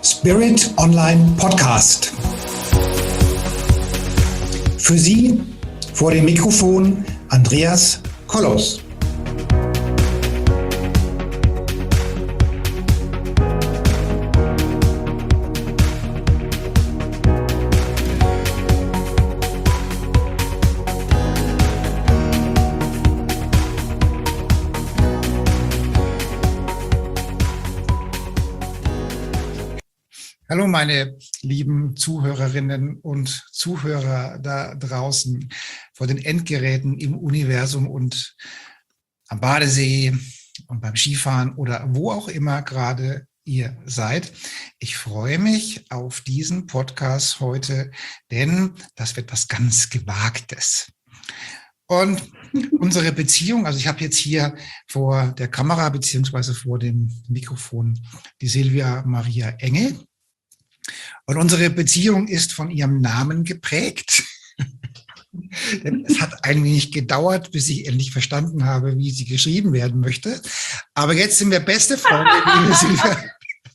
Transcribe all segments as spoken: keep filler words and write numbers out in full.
Spirit Online Podcast. Für Sie vor dem Mikrofon Andreas Kollos. Hallo meine lieben Zuhörerinnen und Zuhörer da draußen vor den Endgeräten im Universum und am Badesee und beim Skifahren oder wo auch immer gerade ihr seid. Ich freue mich auf diesen Podcast heute, denn das wird was ganz Gewagtes. Und unsere Beziehung, also ich habe jetzt hier vor der Kamera beziehungsweise vor dem Mikrofon die Silvia Maria Engel. Und unsere Beziehung ist von ihrem Namen geprägt. Denn es hat ein wenig gedauert, bis ich endlich verstanden habe, wie sie geschrieben werden möchte. Aber jetzt sind wir beste Freunde, liebe Silvia.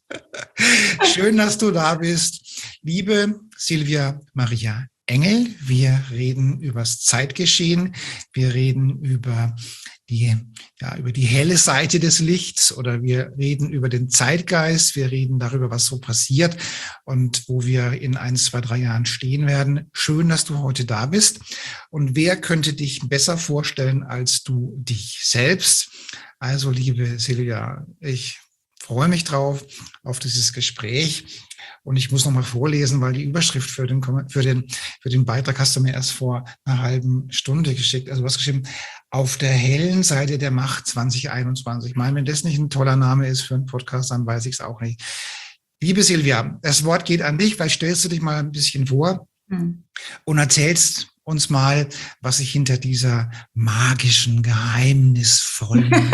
Schön, dass du da bist. Liebe Silvia Maria Engel, wir reden über das Zeitgeschehen. Wir reden über die, ja, über die helle Seite des Lichts oder wir reden über den Zeitgeist. Wir reden darüber, was so passiert und wo wir in ein, zwei, drei Jahren stehen werden. Schön, dass du heute da bist. Und wer könnte dich besser vorstellen als du dich selbst? Also, liebe Silvia, ich freue mich drauf, auf dieses Gespräch. Und ich muss nochmal vorlesen, weil die Überschrift für den, für den, für den Beitrag hast du mir erst vor einer halben Stunde geschickt. Also du hast geschrieben, auf der hellen Seite der Macht zwanzig einundzwanzig. Ich meine, wenn das nicht ein toller Name ist für einen Podcast, dann weiß ich es auch nicht. Liebe Silvia, das Wort geht an dich. Vielleicht stellst du dich mal ein bisschen vor hm. und erzählst uns mal, was sich hinter dieser magischen, geheimnisvollen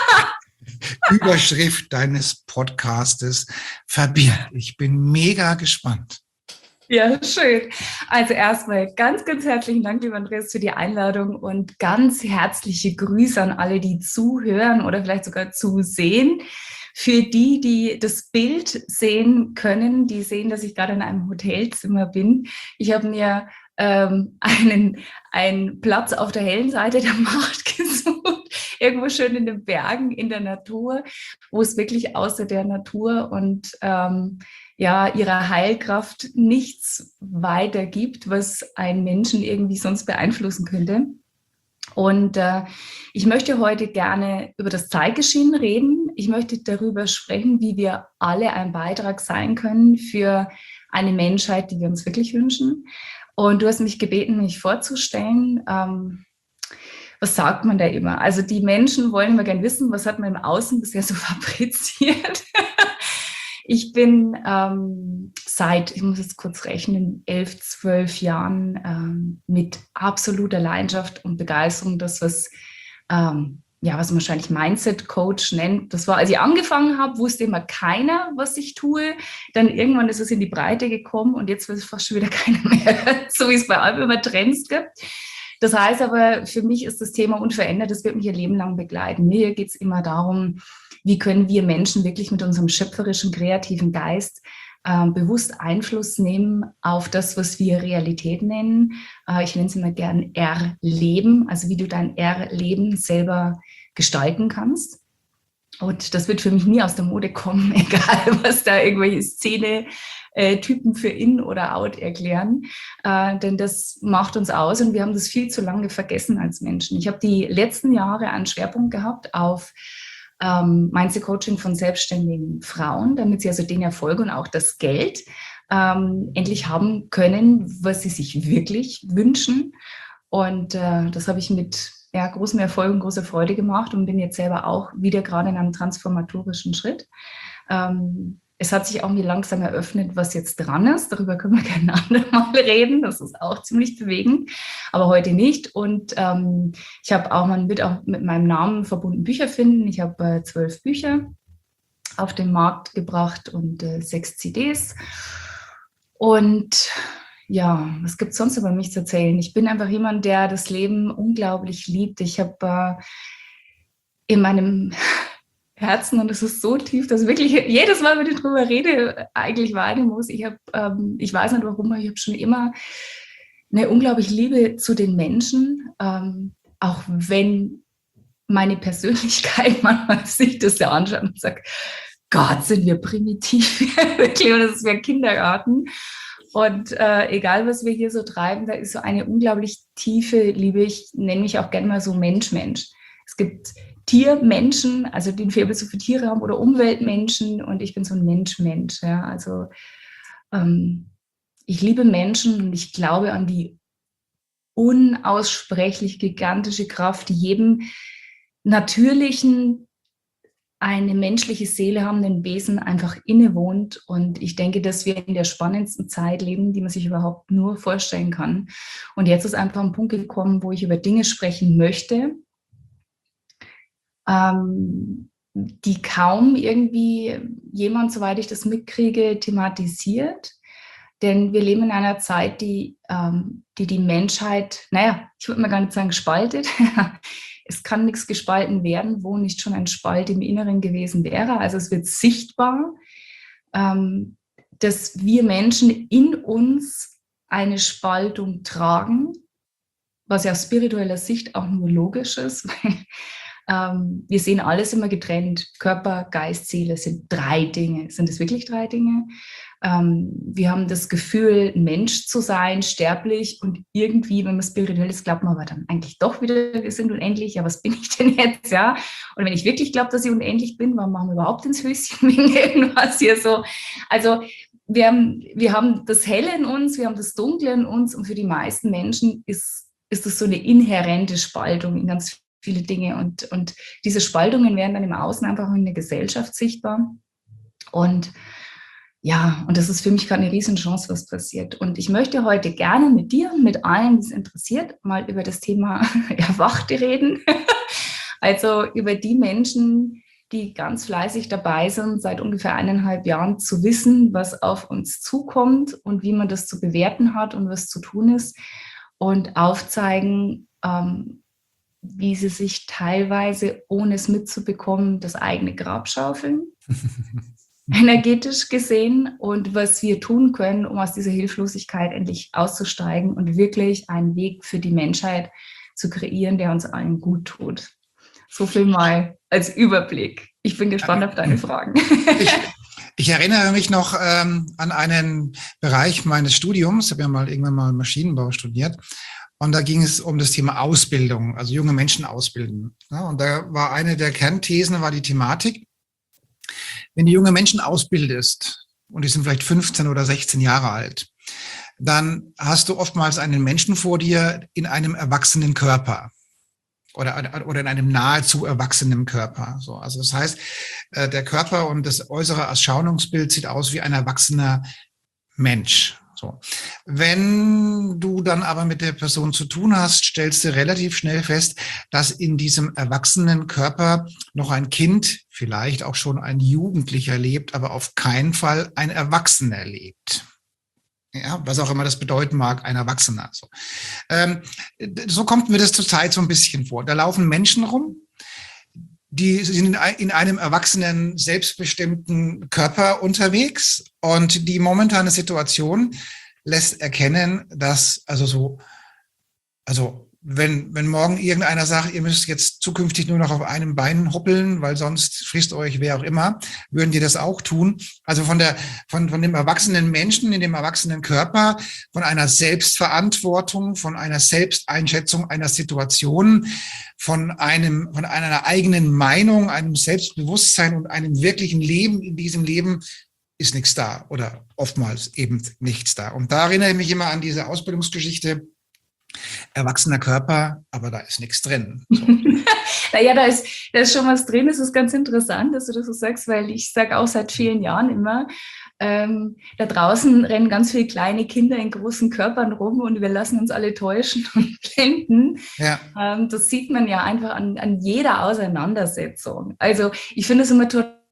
Überschrift deines Podcastes verbirgt. Ich bin mega gespannt. Ja, schön. Also erstmal ganz, ganz herzlichen Dank, lieber Andreas, für die Einladung und ganz herzliche Grüße an alle, die zuhören oder vielleicht sogar zusehen. Für die, die das Bild sehen können, die sehen, dass ich gerade in einem Hotelzimmer bin. Ich habe mir ähm, einen, einen Platz auf der hellen Seite der Macht gesucht, irgendwo schön in den Bergen, in der Natur, wo es wirklich außer der Natur und ähm, ja, ihrer Heilkraft nichts weiter gibt, was einen Menschen irgendwie sonst beeinflussen könnte. Und äh, ich möchte heute gerne über das Zeitgeschehen reden. Ich möchte darüber sprechen, wie wir alle ein Beitrag sein können für eine Menschheit, die wir uns wirklich wünschen. Und du hast mich gebeten, mich vorzustellen. Ähm, was sagt man da immer? Also die Menschen wollen immer gerne wissen, was hat man im Außen bisher so fabriziert? Ich bin ähm, seit, ich muss jetzt kurz rechnen, elf, zwölf Jahren ähm, mit absoluter Leidenschaft und Begeisterung das, was, ähm, ja, was man wahrscheinlich Mindset-Coach nennt. Das war, als ich angefangen habe, wusste immer keiner, was ich tue. Dann irgendwann ist es in die Breite gekommen und jetzt weiß fast schon wieder keiner mehr, so wie es bei allem immer Trends gibt. Das heißt aber, für mich ist das Thema unverändert, das wird mich ihr Leben lang begleiten. Mir geht es immer darum, wie können wir Menschen wirklich mit unserem schöpferischen, kreativen Geist äh, bewusst Einfluss nehmen auf das, was wir Realität nennen. Äh, ich nenne es immer gern Erleben, also wie du dein Erleben selber gestalten kannst. Und das wird für mich nie aus der Mode kommen, egal was da irgendwelche Szene äh, Typen für in oder out erklären, äh, denn das macht uns aus und wir haben das viel zu lange vergessen als Menschen. Ich habe die letzten Jahre einen Schwerpunkt gehabt auf ähm, Mindset-Coaching von selbstständigen Frauen, damit sie also den Erfolg und auch das Geld ähm, endlich haben können, was sie sich wirklich wünschen. Und äh, das habe ich mit ja, großem Erfolg und großer Freude gemacht und bin jetzt selber auch wieder gerade in einem transformatorischen Schritt. Ähm, Es hat sich auch mir langsam eröffnet, was jetzt dran ist. Darüber können wir gerne ein andermal reden. Das ist auch ziemlich bewegend, aber heute nicht. Und ähm, ich habe auch, man wird auch mit meinem Namen verbunden Bücher finden. Ich habe äh, zwölf Bücher auf den Markt gebracht und äh, sechs C Ds. Und ja, was gibt es sonst über mich zu erzählen? Ich bin einfach jemand, der das Leben unglaublich liebt. Ich habe äh, in meinem Herzen und es ist so tief, dass wirklich jedes Mal, wenn ich drüber rede, eigentlich weinen muss. Ich habe, ähm, ich weiß nicht warum, aber ich habe schon immer eine unglaubliche Liebe zu den Menschen, ähm, auch wenn meine Persönlichkeit manchmal sich das ja anschaut und sagt, Gott, sind wir primitiv, wirklich, und das ist wie ein Kindergarten. Und äh, egal, was wir hier so treiben, da ist so eine unglaublich tiefe Liebe. Ich nenne mich auch gerne mal so Mensch-Mensch. Es gibt Tiermenschen, also die wir so für Tiere haben, oder Umweltmenschen, und ich bin so ein Mensch-Mensch. Ja. Also ähm, ich liebe Menschen und ich glaube an die unaussprechlich gigantische Kraft, die jedem natürlichen, eine menschliche Seele habenden Wesen einfach innewohnt. Und ich denke, dass wir in der spannendsten Zeit leben, die man sich überhaupt nur vorstellen kann. Und jetzt ist einfach ein Punkt gekommen, wo ich über Dinge sprechen möchte, ähm, die kaum irgendwie jemand, soweit ich das mitkriege, thematisiert. Denn wir leben in einer Zeit, die ähm, die, die Menschheit, naja, ich würde mal gar nicht sagen spaltet. Es kann nichts gespalten werden, wo nicht schon ein Spalt im Inneren gewesen wäre. Also es wird sichtbar, ähm, dass wir Menschen in uns eine Spaltung tragen, was ja aus spiritueller Sicht auch nur logisch ist, weil ähm, wir sehen alles immer getrennt. Körper, Geist, Seele sind drei Dinge. Sind es wirklich drei Dinge? Ähm, wir haben das Gefühl, Mensch zu sein, sterblich, und irgendwie, wenn man spirituell ist, glaubt man aber dann eigentlich doch wieder, wir sind unendlich. Ja, was bin ich denn jetzt? Ja? Und wenn ich wirklich glaube, dass ich unendlich bin, warum machen wir überhaupt ins Höschen wegen irgendwas hier so? Also wir haben, wir haben das Helle in uns, wir haben das Dunkle in uns, und für die meisten Menschen ist, ist das so eine inhärente Spaltung in ganz viele Dinge, und, und diese Spaltungen werden dann im Außen einfach in der Gesellschaft sichtbar. Und ja, und das ist für mich gerade eine Riesenchance, was passiert. Und ich möchte heute gerne mit dir und mit allen, die es interessiert, mal über das Thema Erwachte reden. Also über die Menschen, die ganz fleißig dabei sind, seit ungefähr eineinhalb Jahren zu wissen, was auf uns zukommt und wie man das zu bewerten hat und was zu tun ist, und aufzeigen, ähm, wie sie sich teilweise, ohne es mitzubekommen, das eigene Grab schaufeln. Energetisch gesehen, und was wir tun können, um aus dieser Hilflosigkeit endlich auszusteigen und wirklich einen Weg für die Menschheit zu kreieren, der uns allen gut tut. So viel mal als Überblick. Ich bin gespannt auf deine Fragen. Ich, ich erinnere mich noch ähm, an einen Bereich meines Studiums. Ich habe ja mal irgendwann mal Maschinenbau studiert. Und da ging es um das Thema Ausbildung, also junge Menschen ausbilden. Ja, und da war eine der Kernthesen, war die Thematik: Wenn du junge Menschen ausbildest und die sind vielleicht fünfzehn oder sechzehn Jahre alt, dann hast du oftmals einen Menschen vor dir in einem erwachsenen Körper oder, oder in einem nahezu erwachsenen Körper. So, also das heißt, der Körper und das äußere Erscheinungsbild sieht aus wie ein erwachsener Mensch. So. Wenn du dann aber mit der Person zu tun hast, stellst du relativ schnell fest, dass in diesem erwachsenen Körper noch ein Kind, vielleicht auch schon ein Jugendlicher lebt, aber auf keinen Fall ein Erwachsener lebt. Ja, was auch immer das bedeuten mag, ein Erwachsener. So, ähm, so kommt mir das zurzeit so ein bisschen vor. Da laufen Menschen rum, die sind in einem erwachsenen, selbstbestimmten Körper unterwegs, und die momentane Situation lässt erkennen, dass, also so, also wenn, wenn morgen irgendeiner sagt, ihr müsst jetzt zukünftig nur noch auf einem Bein hoppeln, weil sonst frisst euch wer auch immer, würden die das auch tun. Also von der, von, von dem erwachsenen Menschen in dem erwachsenen Körper, von einer Selbstverantwortung, von einer Selbsteinschätzung einer Situation, von einem, von einer eigenen Meinung, einem Selbstbewusstsein und einem wirklichen Leben in diesem Leben ist nichts da, oder oftmals eben nichts da. Und da erinnere ich mich immer an diese Ausbildungsgeschichte: Erwachsener Körper, aber da ist nichts drin. So. Naja, da ist, da ist schon was drin. Das ist ganz interessant, dass du das so sagst, weil ich sage auch seit vielen Jahren immer, ähm, da draußen rennen ganz viele kleine Kinder in großen Körpern rum und wir lassen uns alle täuschen und blenden. Ja. Ähm, das sieht man ja einfach an, an jeder Auseinandersetzung. Also ich finde es immer total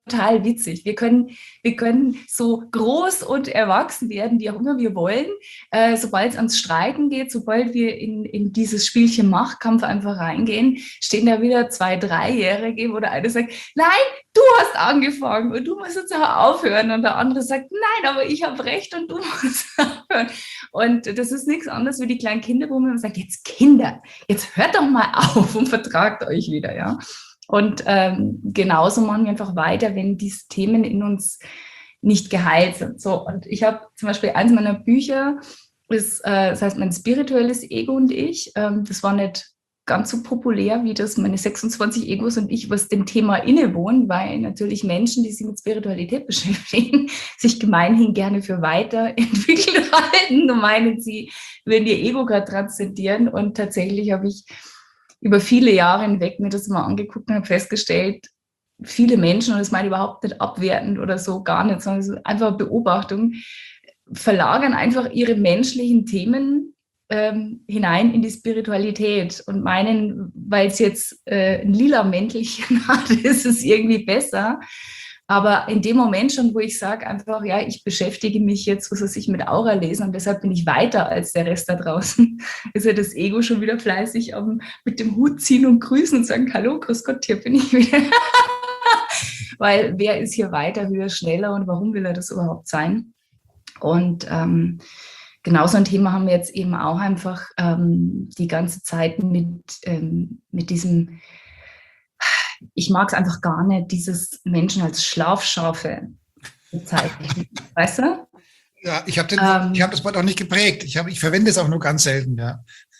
total witzig. Wir können, wir können so groß und erwachsen werden, wie auch immer wir wollen. Äh, sobald es ans Streiten geht, sobald wir in, in dieses Spielchen Machtkampf einfach reingehen, stehen da wieder zwei Dreijährige, wo der eine sagt, nein, du hast angefangen und du musst jetzt auch aufhören. Und der andere sagt, nein, aber ich habe recht und du musst aufhören. Und das ist nichts anderes wie die kleinen Kinder, wo man sagt, jetzt Kinder, jetzt hört doch mal auf und vertragt euch wieder, ja. Und ähm, genauso machen wir einfach weiter, wenn diese Themen in uns nicht geheilt sind. So, und ich habe zum Beispiel eins meiner Bücher, ist, äh, das heißt mein spirituelles Ego und ich. Ähm, das war nicht ganz so populär, wie das meine sechsundzwanzig Egos und ich, was dem Thema innewohnen, weil natürlich Menschen, die sich mit Spiritualität beschäftigen, sich gemeinhin gerne für weiterentwickelt halten und meinen, sie würden ihr Ego gerade transzendieren. Und tatsächlich habe ich über viele Jahre hinweg mir das mal angeguckt und habe festgestellt, viele Menschen, und das meine ich überhaupt nicht abwertend oder so, gar nicht, sondern es ist einfach Beobachtung, verlagern einfach ihre menschlichen Themen ähm, hinein in die Spiritualität und meinen, weil es jetzt äh, ein lila Mäntelchen hat, ist es irgendwie besser. Aber in dem Moment schon, wo ich sage einfach, ja, ich beschäftige mich jetzt, was weiß ich, mit Aura-Lesen und deshalb bin ich weiter als der Rest da draußen, ist ja das Ego schon wieder fleißig um, mit dem Hut ziehen und grüßen und sagen, hallo, grüß Gott, hier bin ich wieder. Weil wer ist hier weiter, höher, schneller und warum will er das überhaupt sein? Und ähm, genau so ein Thema haben wir jetzt eben auch einfach ähm, die ganze Zeit mit, ähm, mit diesem, ich mag es einfach gar nicht, dieses Menschen als Schlafschafe bezeichnen, weißt du? Ja, ich habe ähm, hab das Wort auch nicht geprägt. Ich, hab, ich verwende es auch nur ganz selten, ja.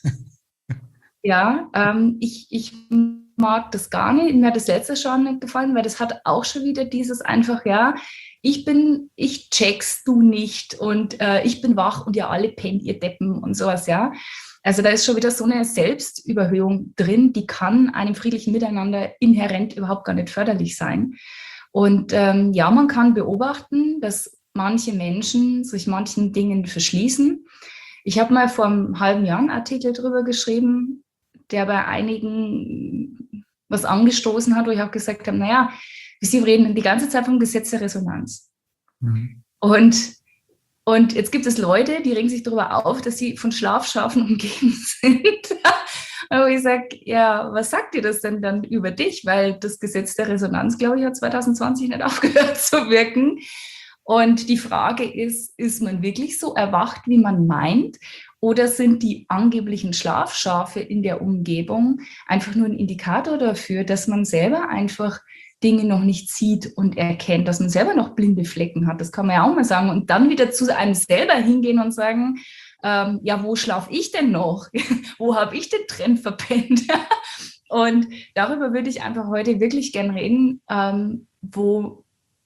Ja, ähm, ich, ich mag das gar nicht. Mir hat das letzte schon nicht gefallen, weil das hat auch schon wieder dieses einfach, ja, ich bin, ich check's, du nicht und äh, ich bin wach und ihr alle pennt, ihr Deppen und sowas, ja. Also da ist schon wieder so eine Selbstüberhöhung drin, die kann einem friedlichen Miteinander inhärent überhaupt gar nicht förderlich sein. Und ähm, ja, man kann beobachten, dass manche Menschen sich manchen Dingen verschließen. Ich habe mal vor einem halben Jahr einen Artikel drüber geschrieben, der bei einigen was angestoßen hat, wo ich auch gesagt habe, naja, Sie reden die ganze Zeit vom Gesetz der Resonanz. Mhm. Und, und jetzt gibt es Leute, die regen sich darüber auf, dass sie von Schlafschafen umgeben sind. Aber ich sage, ja, was sagt dir das denn dann über dich? Weil das Gesetz der Resonanz, glaube ich, hat zwanzig zwanzig nicht aufgehört zu wirken. Und die Frage ist, ist man wirklich so erwacht, wie man meint? Oder sind die angeblichen Schlafschafe in der Umgebung einfach nur ein Indikator dafür, dass man selber einfach Dinge noch nicht sieht und erkennt, dass man selber noch blinde Flecken hat? Das kann man ja auch mal sagen. Und dann wieder zu einem selber hingehen und sagen, ähm, ja, wo schlafe ich denn noch? Wo habe ich den Trend verpennt? Und darüber würde ich einfach heute wirklich gern reden, ähm, wo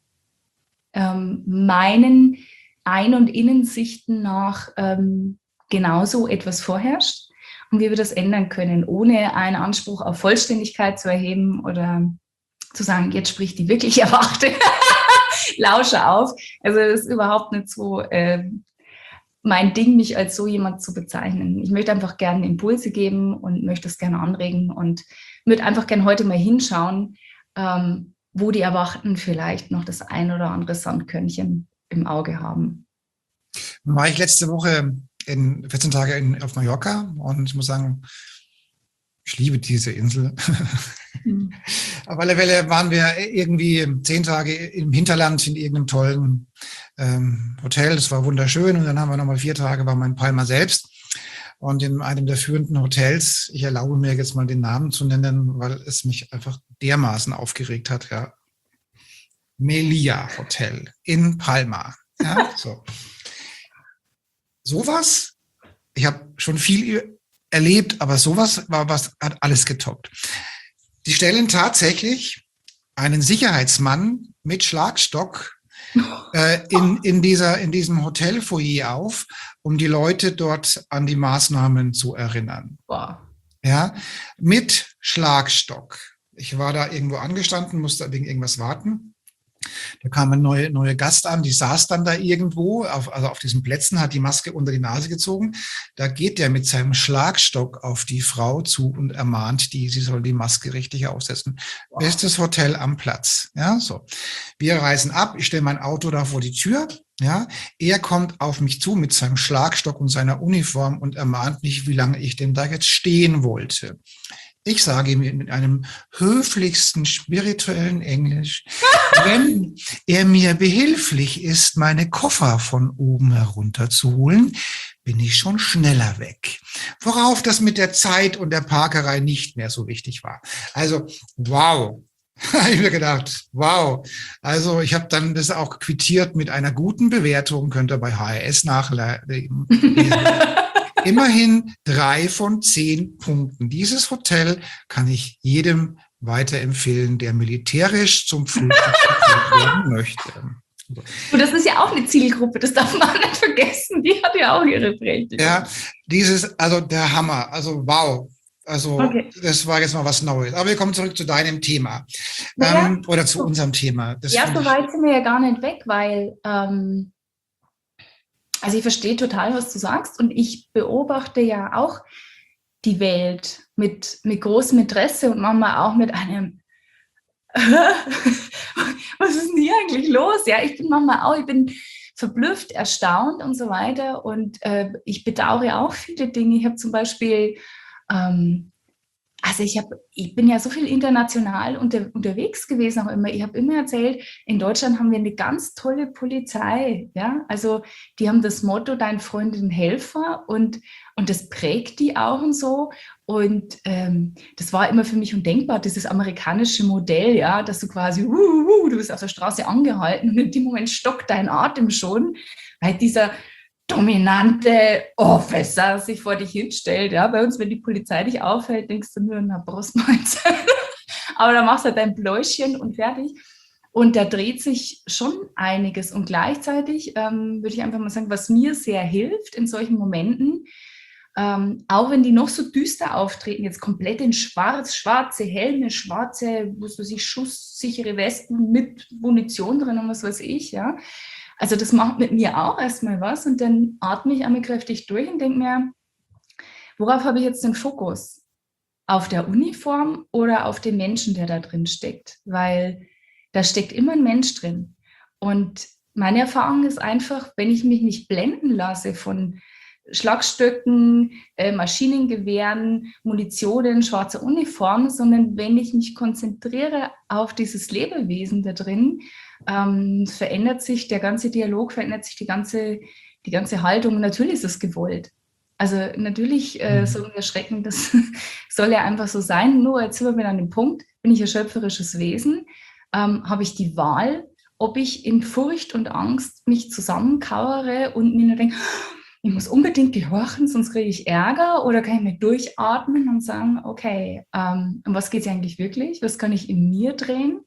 ähm, meinen Ein- und Innensichten nach ähm, genauso etwas vorherrscht und wie wir das ändern können, ohne einen Anspruch auf Vollständigkeit zu erheben oder zu sagen, jetzt spricht die wirklich Erwachte, lausche auf. Also das ist überhaupt nicht so äh, mein Ding, mich als so jemand zu bezeichnen. Ich möchte einfach gerne Impulse geben und möchte es gerne anregen und würde einfach gerne heute mal hinschauen, ähm, wo die Erwachten vielleicht noch das ein oder andere Sandkörnchen im Auge haben. War ich letzte Woche in vierzehn Tage in, auf Mallorca und ich muss sagen, ich liebe diese Insel. Mhm. Auf alle Fälle waren wir irgendwie zehn Tage im Hinterland in irgendeinem tollen ähm, Hotel. Das war wunderschön. Und dann haben wir nochmal vier Tage, waren wir in Palma selbst. Und in einem der führenden Hotels, ich erlaube mir jetzt mal den Namen zu nennen, weil es mich einfach dermaßen aufgeregt hat, ja. Melia Hotel in Palma. Ja, so. Sowas, ich habe schon viel erlebt, aber sowas war was, hat alles getoppt. Die stellen tatsächlich einen Sicherheitsmann mit Schlagstock äh, in, in, dieser, in diesem Hotelfoyer auf, um die Leute dort an die Maßnahmen zu erinnern. Wow. Ja, mit Schlagstock. Ich war da irgendwo angestanden, musste wegen irgendwas warten. Da kam ein neuer neue Gast an, die saß dann da irgendwo, auf, also auf diesen Plätzen, hat die Maske unter die Nase gezogen. Da geht der mit seinem Schlagstock auf die Frau zu und ermahnt die, sie soll die Maske richtig aufsetzen. Wow. Bestes Hotel am Platz. Ja, so. Wir reisen ab, ich stelle mein Auto da vor die Tür. Ja, er kommt auf mich zu mit seinem Schlagstock und seiner Uniform und ermahnt mich, wie lange ich denn da jetzt stehen wollte. Ich sage ihm mit einem höflichsten spirituellen Englisch, wenn er mir behilflich ist, meine Koffer von oben herunter zu holen, bin ich schon schneller weg. Worauf das mit der Zeit und der Parkerei nicht mehr so wichtig war. Also, wow. habe ich mir gedacht, wow. Also ich habe dann das auch quittiert mit einer guten Bewertung, könnt ihr bei H R S nachlesen. Immerhin drei von zehn Punkten. Dieses Hotel kann ich jedem weiterempfehlen, der militärisch zum Frühstück werden möchte. Und das ist ja auch eine Zielgruppe, das darf man nicht vergessen. Die hat ja auch ihre Berechtigung. Ja, dieses, also der Hammer, also wow. Also okay. Das war jetzt mal was Neues. Aber wir kommen zurück zu deinem Thema. Ja, ähm, oder zu unserem Thema. Das ja, so weit sind wir ja gar nicht weg, weil ähm, also ich verstehe total, was du sagst. Und ich beobachte ja auch die Welt mit, mit großem Interesse und manchmal auch mit einem was ist denn hier eigentlich los? Ja, ich bin manchmal auch, ich bin verblüfft, erstaunt und so weiter. Und äh, ich bedauere auch viele Dinge. Ich habe zum Beispiel Ähm, also ich, hab, ich bin ja so viel international unter, unterwegs gewesen, auch immer. Ich habe immer erzählt, in Deutschland haben wir eine ganz tolle Polizei. Ja? Also die haben das Motto, dein Freund ein Helfer, und, und das prägt die auch und so. Und ähm, das war immer für mich undenkbar, dieses amerikanische Modell, ja, dass du quasi, uh, uh, du bist auf der Straße angehalten und in dem Moment stockt dein Atem schon, weil dieser dominante Officer sich vor dich hinstellt. Ja, bei uns, wenn die Polizei dich aufhält, denkst du nur, na, Brustmahlzeit. Aber dann machst du halt dein Bläuschen und fertig. Und da dreht sich schon einiges. Und gleichzeitig ähm, würde ich einfach mal sagen, was mir sehr hilft in solchen Momenten, ähm, auch wenn die noch so düster auftreten, jetzt komplett in schwarz, schwarze Helme, schwarze, was weiß ich, schusssichere Westen mit Munition drin und was weiß ich, ja. Also das macht mit mir auch erstmal was, und dann atme ich einmal kräftig durch und denke mir, worauf habe ich jetzt den Fokus? Auf der Uniform oder auf den Menschen, der da drin steckt? Weil da steckt immer ein Mensch drin. Und meine Erfahrung ist einfach, wenn ich mich nicht blenden lasse von Schlagstöcken, äh, Maschinengewehren, Munitionen, schwarzer Uniform, sondern wenn ich mich konzentriere auf dieses Lebewesen da drin, ähm, verändert sich der ganze Dialog, verändert sich die ganze, die ganze Haltung. Und natürlich ist es gewollt. Also natürlich äh, so ein Schrecken, das soll ja einfach so sein. Nur jetzt sind wir an dem Punkt, bin ich ein schöpferisches Wesen, ähm, habe ich die Wahl, ob ich in Furcht und Angst mich zusammenkauere und mir nur denke, ich muss unbedingt gehorchen, sonst kriege ich Ärger, oder kann ich mir durchatmen und sagen, okay, ähm, um was geht es eigentlich wirklich? Was kann ich in mir drehen?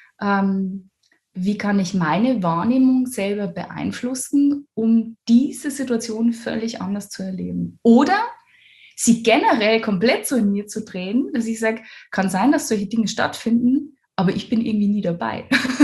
Ähm, wie kann ich meine Wahrnehmung selber beeinflussen, um diese Situation völlig anders zu erleben? Oder sie generell komplett so in mir zu drehen, dass ich sage, kann sein, dass solche Dinge stattfinden, aber ich bin irgendwie nie dabei.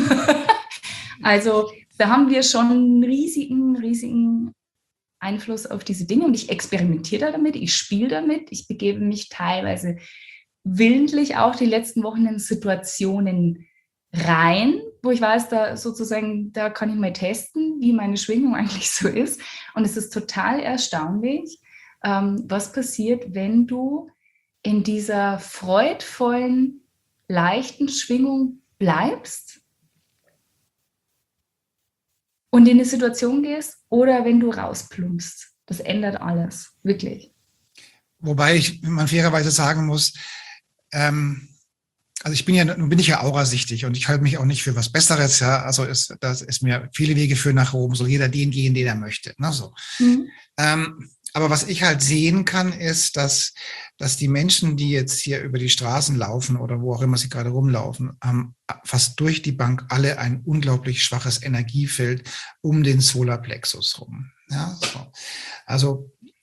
Also da haben wir schon einen riesigen, riesigen Einfluss auf diese Dinge, und ich experimentiere damit, ich spiele damit, ich begebe mich teilweise willentlich auch die letzten Wochen in Situationen rein, wo ich weiß, da sozusagen, da kann ich mal testen, wie meine Schwingung eigentlich so ist. Und es ist total erstaunlich, ähm, was passiert, wenn du in dieser freudvollen, leichten Schwingung bleibst und in eine Situation gehst, oder wenn du rausplumpst. Das ändert alles, wirklich. Wobei ich man fairerweise sagen muss, ähm, also ich bin ja, nun bin ich ja aurasichtig und ich halte mich auch nicht für was Besseres, ja. Also ist, das ist mir, viele Wege führen nach Rom, soll jeder den gehen, den er möchte. Ne, so. Mhm. Ähm, aber was ich halt sehen kann, ist, dass, dass die Menschen, die jetzt hier über die Straßen laufen oder wo auch immer sie gerade rumlaufen, haben fast durch die Bank alle ein unglaublich schwaches Energiefeld um den Solarplexus rum. Ja, so. Also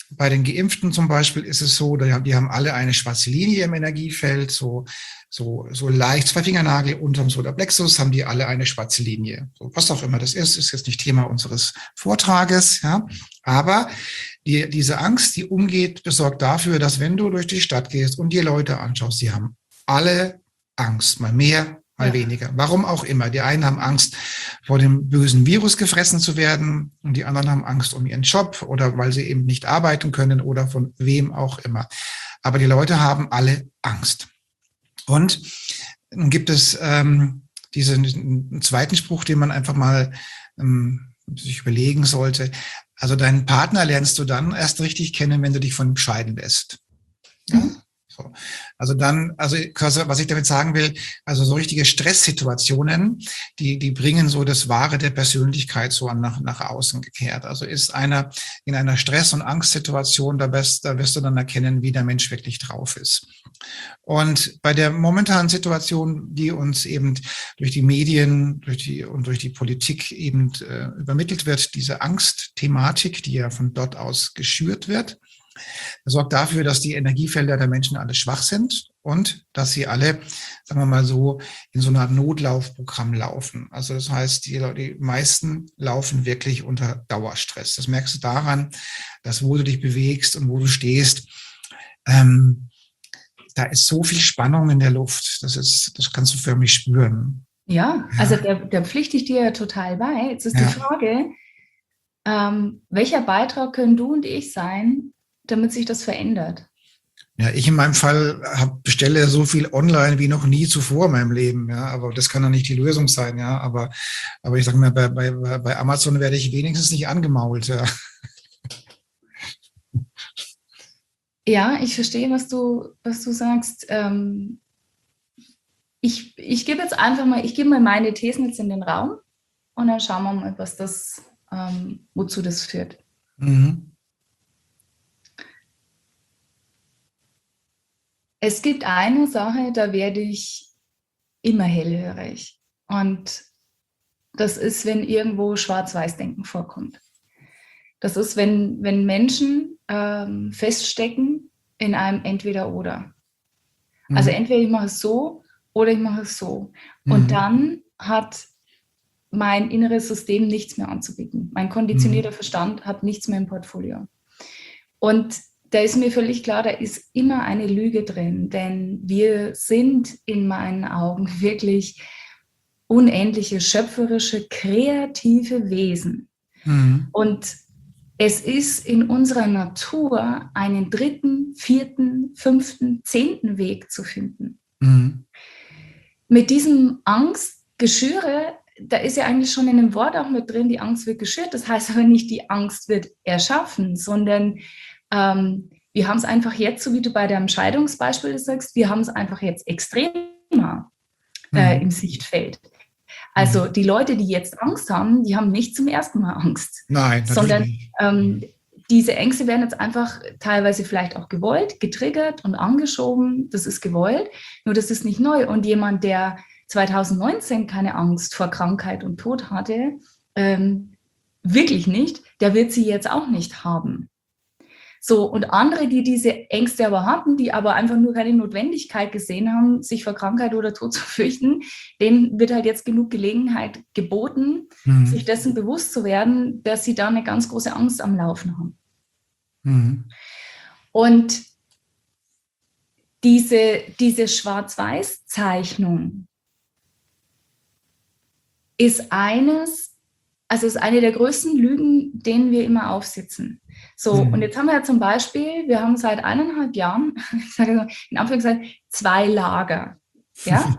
bei den Geimpften zum Beispiel ist es so, die haben alle eine schwarze Linie im Energiefeld, so, so, so leicht, zwei Fingernagel unterm Solarplexus haben die alle eine schwarze Linie. So, was auch immer das ist, ist jetzt nicht Thema unseres Vortrages, ja. Aber die, diese Angst, die umgeht, besorgt dafür, dass wenn du durch die Stadt gehst und dir Leute anschaust, die haben alle Angst, mal mehr, mal ja. weniger. Warum auch immer. Die einen haben Angst, vor dem bösen Virus gefressen zu werden und die anderen haben Angst um ihren Job oder weil sie eben nicht arbeiten können oder von wem auch immer. Aber die Leute haben alle Angst. Und nun gibt es ähm, diesen, diesen zweiten Spruch, den man einfach mal ähm, sich überlegen sollte. Also deinen Partner lernst du dann erst richtig kennen, wenn du dich von ihm scheiden lässt. Ja? Mhm. So. Also dann, also was ich damit sagen will, also so richtige Stresssituationen, die die bringen so das Wahre der Persönlichkeit so nach nach außen gekehrt. Also ist einer in einer Stress- und Angstsituation, da wirst, da wirst du dann erkennen, wie der Mensch wirklich drauf ist. Und bei der momentanen Situation, die uns eben durch die Medien, durch die und durch die Politik eben äh, übermittelt wird, diese Angstthematik, die ja von dort aus geschürt wird, sorgt dafür, dass die Energiefelder der Menschen alle schwach sind und dass sie alle, sagen wir mal so, in so einer Art Notlaufprogramm laufen. Also das heißt, die, die meisten laufen wirklich unter Dauerstress. Das merkst du daran, dass wo du dich bewegst und wo du stehst, ähm, da ist so viel Spannung in der Luft. Das ist, das kannst du förmlich spüren. Ja, ja. Also da, da pflichte ich dir ja total bei. Jetzt ist ja. die Frage, ähm, welcher Beitrag können du und ich sein, damit sich das verändert? Ja, ich in meinem Fall hab, bestelle so viel online wie noch nie zuvor in meinem Leben, ja, aber das kann doch nicht die Lösung sein, ja, aber, aber ich sage mal, bei, bei, bei Amazon werde ich wenigstens nicht angemault, ja. Ja, ich verstehe, was du, was du sagst. Ähm, ich, ich gebe jetzt einfach mal, ich gebe mal meine Thesen jetzt in den Raum und dann schauen wir mal, was das, ähm, wozu das führt. Mhm. Es gibt eine Sache, da werde ich immer hellhörig. Und das ist, wenn irgendwo Schwarz-Weiß-Denken vorkommt. Das ist, wenn, wenn Menschen ähm, feststecken in einem Entweder-Oder. Mhm. Also entweder ich mache es so oder ich mache es so. Mhm. Und dann hat mein inneres System nichts mehr anzubieten. Mein konditionierter mhm. Verstand hat nichts mehr im Portfolio. Und da ist mir völlig klar, da ist immer eine Lüge drin, denn wir sind in meinen Augen wirklich unendliche, schöpferische, kreative Wesen. Mhm. Und es ist in unserer Natur, einen dritten, vierten, fünften, zehnten Weg zu finden. Mhm. Mit diesem Angstgeschüre, da ist ja eigentlich schon in dem Wort auch mit drin, die Angst wird geschürt. Das heißt aber nicht, die Angst wird erschaffen, sondern Ähm, wir haben es einfach jetzt, so wie du bei deinem Scheidungsbeispiel sagst, wir haben es einfach jetzt extremer äh, mhm. im Sichtfeld. Also mhm. die Leute, die jetzt Angst haben, die haben nicht zum ersten Mal Angst. Nein, sondern nicht. Ähm, diese Ängste werden jetzt einfach teilweise vielleicht auch gewollt, getriggert und angeschoben. Das ist gewollt, nur das ist nicht neu. Und jemand, der zwanzig neunzehn keine Angst vor Krankheit und Tod hatte, ähm, wirklich nicht, der wird sie jetzt auch nicht haben. So, und andere, die diese Ängste aber hatten, die aber einfach nur keine Notwendigkeit gesehen haben, sich vor Krankheit oder Tod zu fürchten, denen wird halt jetzt genug Gelegenheit geboten, mhm. sich dessen bewusst zu werden, dass sie da eine ganz große Angst am Laufen haben. Mhm. Und diese, diese Schwarz-Weiß-Zeichnung ist eines, also ist eine der größten Lügen, denen wir immer aufsitzen. So, mhm. und jetzt haben wir ja zum Beispiel, wir haben seit eineinhalb Jahren, ich sage so, in Anführungszeichen, zwei Lager. Ja?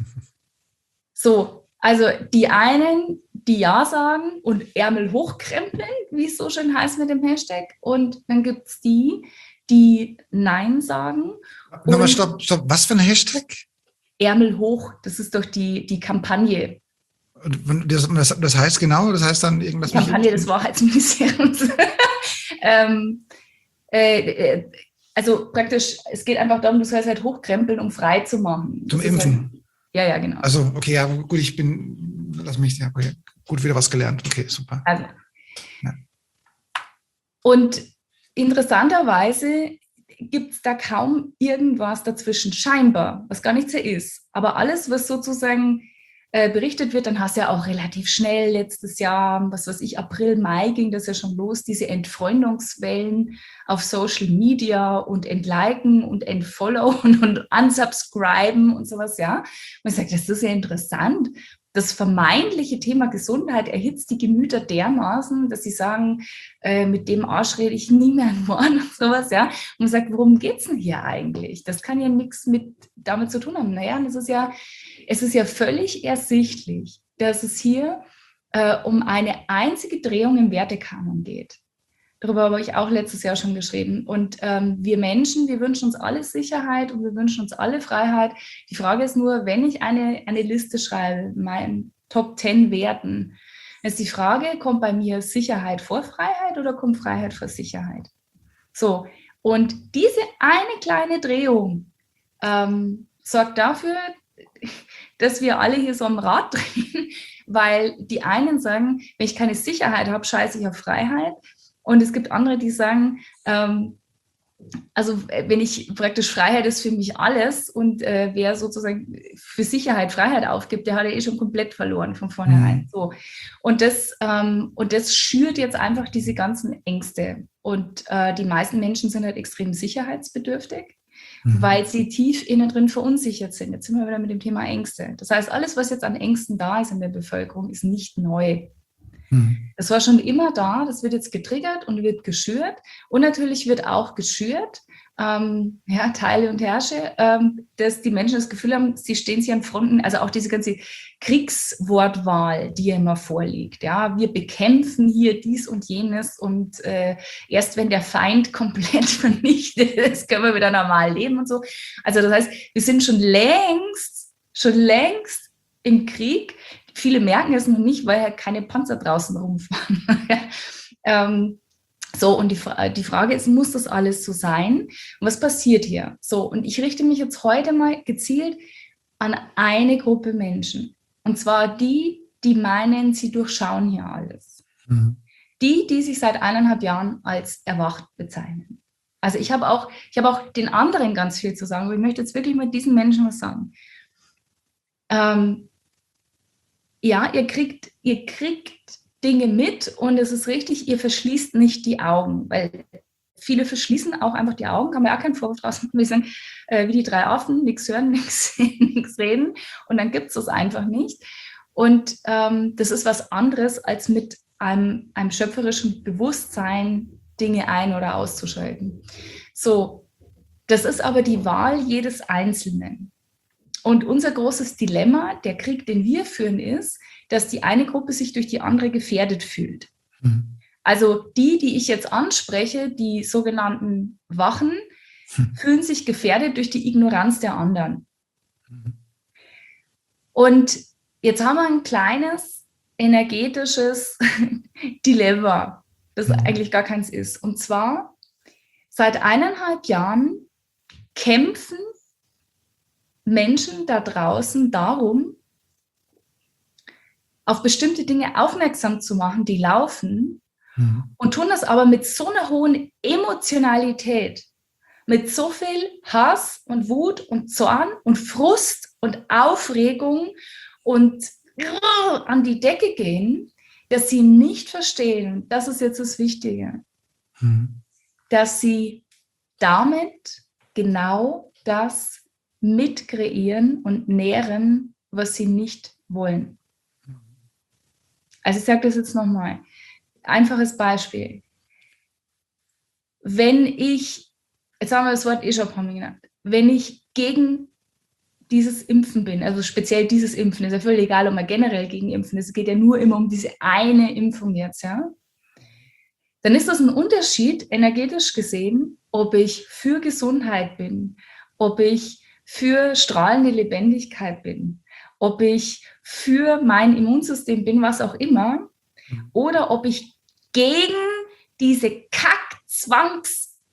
So, also die einen, die Ja sagen und Ärmel hochkrempeln, wie es so schön heißt mit dem Hashtag. Und dann gibt es die, die Nein sagen. Nochmal, stopp, stopp, was für ein Hashtag? Ärmel hoch, das ist doch die, die Kampagne. Das, das, das heißt genau, das heißt dann irgendwas... Die Kampagne des Wahrheitsministeriums. ähm, äh, also praktisch, es geht einfach darum, du sollst halt hochkrempeln, um frei zu machen. Zum das Impfen? Halt, ja, ja, genau. Also, okay, ja, gut, ich bin, lass mich, ja, okay, gut, wieder was gelernt. Okay, super. Also. Ja. Und interessanterweise gibt es da kaum irgendwas dazwischen, scheinbar, was gar nicht so ist. Aber alles, was sozusagen äh, berichtet wird, dann hast du ja auch relativ schnell letztes Jahr, was weiß ich, April, Mai ging das ja schon los, diese Entfreundungswellen auf Social Media und entliken und entfollowen und unsubscriben und sowas, ja. Und ich sage, das ist ja interessant. Das vermeintliche Thema Gesundheit erhitzt die Gemüter dermaßen, dass sie sagen, äh, mit dem Arsch rede ich nie mehr ein Wort und sowas, ja. Und man sagt, worum geht's denn hier eigentlich? Das kann ja nichts mit damit zu tun haben. Naja, das ist ja, es ist ja völlig ersichtlich, dass es hier äh, um eine einzige Drehung im Wertekanon geht. Darüber habe ich auch letztes Jahr schon geschrieben. Und ähm, wir Menschen, wir wünschen uns alle Sicherheit und wir wünschen uns alle Freiheit. Die Frage ist nur, wenn ich eine, eine Liste schreibe, meinen Top zehn Werten, ist die Frage, kommt bei mir Sicherheit vor Freiheit oder kommt Freiheit vor Sicherheit? So, und diese eine kleine Drehung ähm, sorgt dafür, dass wir alle hier so am Rad drehen, weil die einen sagen, wenn ich keine Sicherheit habe, scheiße ich auf Freiheit. Und es gibt andere, die sagen, ähm, also wenn ich praktisch Freiheit ist für mich alles und äh, wer sozusagen für Sicherheit Freiheit aufgibt, der hat ja eh schon komplett verloren von vornherein. Mhm. So. Und, das, ähm, und das schürt jetzt einfach diese ganzen Ängste. Und äh, die meisten Menschen sind halt extrem sicherheitsbedürftig, mhm. weil sie tief innen drin verunsichert sind. Jetzt sind wir wieder mit dem Thema Ängste. Das heißt, alles, was jetzt an Ängsten da ist in der Bevölkerung, ist nicht neu. Das war schon immer da, das wird jetzt getriggert und wird geschürt. Und natürlich wird auch geschürt, ähm, ja, Teile und Herrsche, ähm, dass die Menschen das Gefühl haben, sie stehen sich an Fronten, also auch diese ganze Kriegswortwahl, die ja immer vorliegt. Ja, wir bekämpfen hier dies und jenes und äh, erst wenn der Feind komplett vernichtet ist, können wir wieder normal leben und so. Also das heißt, wir sind schon längst, schon längst im Krieg. Viele merken es noch nicht, weil halt keine Panzer draußen rumfahren. ähm, so, und die, die Frage ist, muss das alles so sein? Und was passiert hier? So, und ich richte mich jetzt heute mal gezielt an eine Gruppe Menschen. Und zwar die, die meinen, sie durchschauen hier alles. Mhm. Die, die sich seit eineinhalb Jahren als erwacht bezeichnen. Also ich habe auch, ich habe auch den anderen ganz viel zu sagen, aber ich möchte jetzt wirklich mit diesen Menschen was sagen. Ähm, Ja, ihr kriegt, ihr kriegt Dinge mit und es ist richtig, ihr verschließt nicht die Augen, weil viele verschließen auch einfach die Augen, kann man ja auch keinen Vorwurf draus machen, wir sagen, äh, wie die drei Affen, nichts hören, nichts sehen, nichts reden und dann gibt es das einfach nicht. Und ähm, das ist was anderes, als mit einem, einem schöpferischen Bewusstsein Dinge ein- oder auszuschalten. So, das ist aber die Wahl jedes Einzelnen. Und unser großes Dilemma, der Krieg, den wir führen, ist, dass die eine Gruppe sich durch die andere gefährdet fühlt. Mhm. Also die, die ich jetzt anspreche, die sogenannten Wachen, mhm. fühlen sich gefährdet durch die Ignoranz der anderen. Mhm. Und jetzt haben wir ein kleines energetisches Dilemma, das mhm. eigentlich gar keins ist. Und zwar, seit eineinhalb Jahren kämpfen Menschen da draußen darum, auf bestimmte Dinge aufmerksam zu machen, die laufen, mhm. und tun das aber mit so einer hohen Emotionalität, mit so viel Hass und Wut und Zorn und Frust und Aufregung und an die Decke gehen, dass sie nicht verstehen, das ist jetzt das Wichtige, mhm. dass sie damit genau das mitkreieren und nähren, was sie nicht wollen. Also ich sage das jetzt nochmal. Einfaches Beispiel. Wenn ich, jetzt haben wir das Wort eh schon ein paar Mal genannt, wenn ich gegen dieses Impfen bin, also speziell dieses Impfen, ist ja völlig egal, ob man generell gegen Impfen ist, es geht ja nur immer um diese eine Impfung jetzt, ja, dann ist das ein Unterschied, energetisch gesehen, ob ich für Gesundheit bin, ob ich für strahlende Lebendigkeit bin, ob ich für mein Immunsystem bin, was auch immer, oder ob ich gegen diese Kack-Zwangs-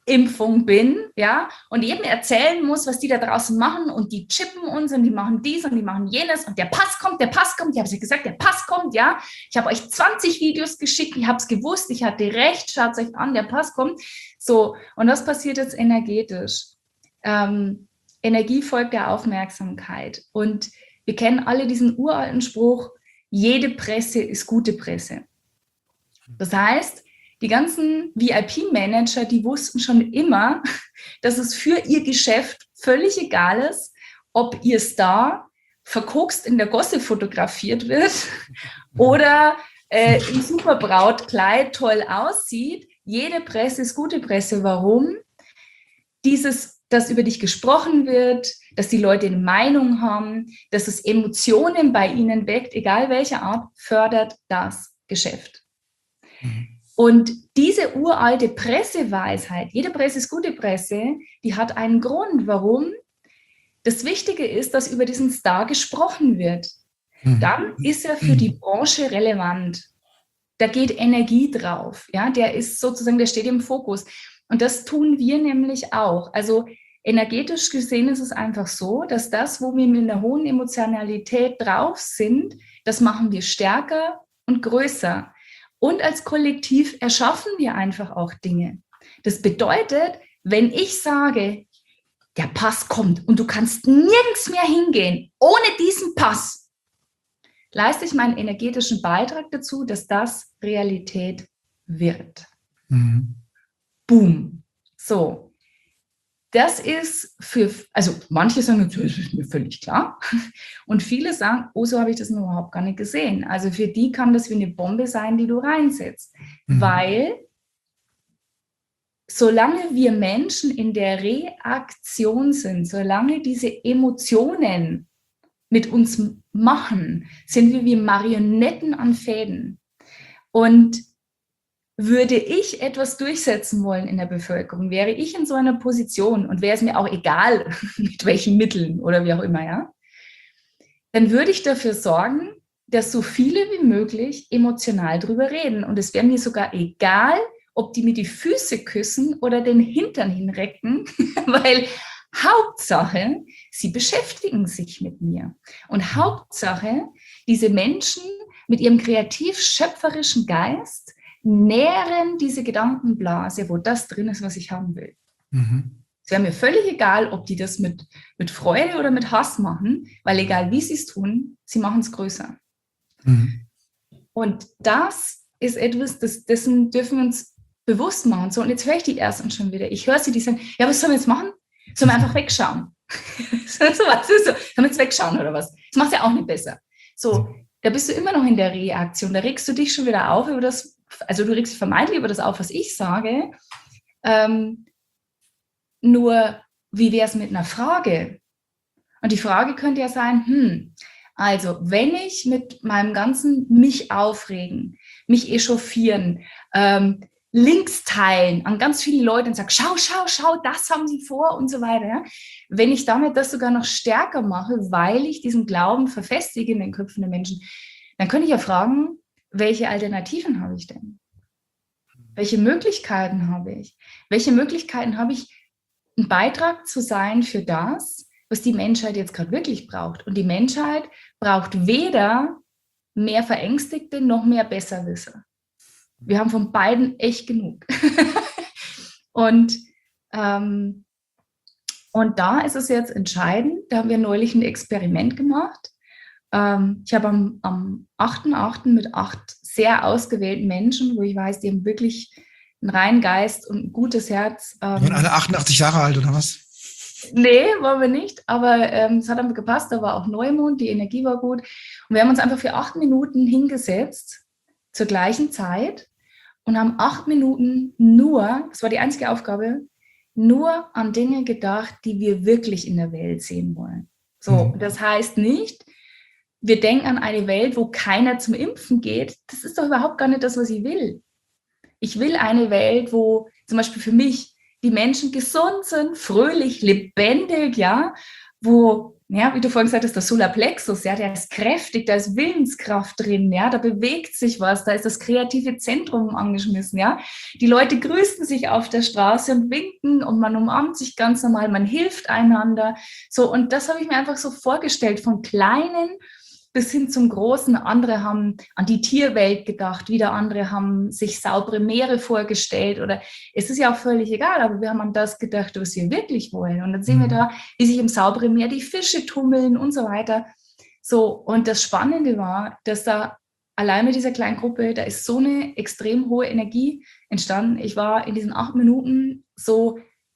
Impfung bin, ja, und jedem erzählen muss, was die da draußen machen und die chippen uns und die machen dies und die machen jenes und der Pass kommt, der Pass kommt, ich habe es ja gesagt, der Pass kommt, ja, ich habe euch zwanzig Videos geschickt, ich habe es gewusst, ich hatte recht, schaut es euch an, der Pass kommt, so, und was passiert jetzt energetisch? Ähm, Energie folgt der Aufmerksamkeit und wir kennen alle diesen uralten Spruch, jede Presse ist gute Presse. Das heißt, die ganzen V I P-Manager, die wussten schon immer, dass es für ihr Geschäft völlig egal ist, ob ihr Star verkokst in der Gosse fotografiert wird oder äh, im Superbrautkleid toll aussieht. Jede Presse ist gute Presse. Warum? Dieses, dass über dich gesprochen wird, dass die Leute eine Meinung haben, dass es Emotionen bei ihnen weckt, egal welcher Art, fördert das Geschäft. Mhm. Und diese uralte Presseweisheit, jede Presse ist gute Presse, die hat einen Grund, warum. Das Wichtige ist, dass über diesen Star gesprochen wird. Mhm. Dann ist er für die Branche relevant. Da geht Energie drauf. Ja? Der ist sozusagen, der steht im Fokus. Und das tun wir nämlich auch. Also energetisch gesehen ist es einfach so, dass das, wo wir mit einer hohen Emotionalität drauf sind, das machen wir stärker und größer. Und als Kollektiv erschaffen wir einfach auch Dinge. Das bedeutet, wenn ich sage, der Pass kommt und du kannst nirgends mehr hingehen ohne diesen Pass, leiste ich meinen energetischen Beitrag dazu, dass das Realität wird. Mhm. Boom. So. Das ist für, also manche sagen, das ist mir völlig klar. Und viele sagen, oh, so habe ich das noch überhaupt gar nicht gesehen. Also für die kann das wie eine Bombe sein, die du reinsetzt. Mhm. Weil solange wir Menschen in der Reaktion sind, solange diese Emotionen mit uns machen, sind wir wie Marionetten an Fäden. Und würde ich etwas durchsetzen wollen in der Bevölkerung, wäre ich in so einer Position und wäre es mir auch egal, mit welchen Mitteln oder wie auch immer, ja, dann würde ich dafür sorgen, dass so viele wie möglich emotional drüber reden. Und es wäre mir sogar egal, ob die mir die Füße küssen oder den Hintern hinrecken, weil Hauptsache, sie beschäftigen sich mit mir. Und Hauptsache, diese Menschen mit ihrem kreativ-schöpferischen Geist nähren diese Gedankenblase, wo das drin ist, was ich haben will. Mhm. Es wäre mir völlig egal, ob die das mit, mit Freude oder mit Hass machen, weil egal wie sie es tun, sie machen es größer. Mhm. Und das ist etwas, das, dessen dürfen wir uns bewusst machen. So, und jetzt höre ich die Ersten schon wieder. Ich höre sie, die sagen, ja, was sollen wir jetzt machen? Sollen wir einfach wegschauen? so, was ist so? Sollen wir jetzt wegschauen oder was? Das macht ja auch nicht besser. So, da bist du immer noch in der Reaktion. Da regst du dich schon wieder auf über das, also du regst dich vermeintlich über das auf, was ich sage. Ähm, nur, wie wäre es mit einer Frage? Und die Frage könnte ja sein, hm, also wenn ich mit meinem ganzen mich aufregen, mich echauffieren, ähm, Links teilen an ganz viele Leute und sage, schau, schau, schau, das haben sie vor und so weiter. Ja? Wenn ich damit das sogar noch stärker mache, weil ich diesen Glauben verfestige in den Köpfen der Menschen, dann könnte ich ja fragen, welche Alternativen habe ich denn? Welche Möglichkeiten habe ich? Welche Möglichkeiten habe ich, ein Beitrag zu sein für das, was die Menschheit jetzt gerade wirklich braucht? Und die Menschheit braucht weder mehr Verängstigte noch mehr Besserwisser. Wir haben von beiden echt genug. und, ähm, und da ist es jetzt entscheidend, da haben wir neulich ein Experiment gemacht. Ähm, ich habe am, am achten achten mit acht sehr ausgewählten Menschen, wo ich weiß, die haben wirklich einen reinen Geist und ein gutes Herz. Ähm, die waren alle achtundachtzig Jahre alt, oder was? Nee, waren wir nicht, aber ähm, es hat einfach gepasst, da war auch Neumond, die Energie war gut. Und wir haben uns einfach für acht Minuten hingesetzt, zur gleichen Zeit, und haben acht Minuten nur, das war die einzige Aufgabe, nur an Dinge gedacht, die wir wirklich in der Welt sehen wollen. So, mhm. Das heißt nicht, wir denken an eine Welt, wo keiner zum Impfen geht. Das ist doch überhaupt gar nicht das, was ich will. Ich will eine Welt, wo zum Beispiel für mich die Menschen gesund sind, fröhlich, lebendig, ja, wo, ja, wie du vorhin gesagt hast, der Solarplexus, ja, der ist kräftig, da ist Willenskraft drin, ja, da bewegt sich was, da ist das kreative Zentrum angeschmissen, ja. Die Leute grüßen sich auf der Straße und winken und man umarmt sich ganz normal, man hilft einander. So, und das habe ich mir einfach so vorgestellt, von kleinen bis hin zum Großen. Andere haben an die Tierwelt gedacht, wieder andere haben sich saubere Meere vorgestellt oder es ist ja auch völlig egal, aber wir haben an das gedacht, was wir wirklich wollen. Und dann sehen wir da, wie sich im sauberen Meer die Fische tummeln und so weiter. So, und das Spannende war, dass da allein mit dieser kleinen Gruppe, da ist so eine extrem hohe Energie entstanden. Ich war in diesen acht Minuten so,